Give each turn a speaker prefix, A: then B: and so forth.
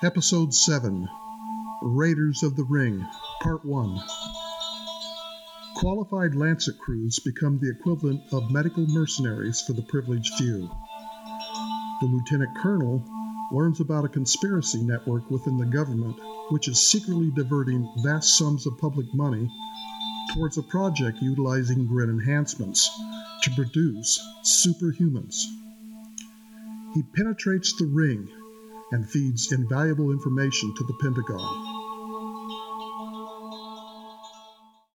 A: Episode 7, Raiders of the Ring, Part 1. Qualified Lancet crews become the equivalent of medical mercenaries for the privileged few. The lieutenant colonel learns about a conspiracy network within the government which is secretly diverting vast sums of public money towards a project utilizing grid enhancements to produce superhumans. He penetrates the ring and feeds invaluable information to the Pentagon.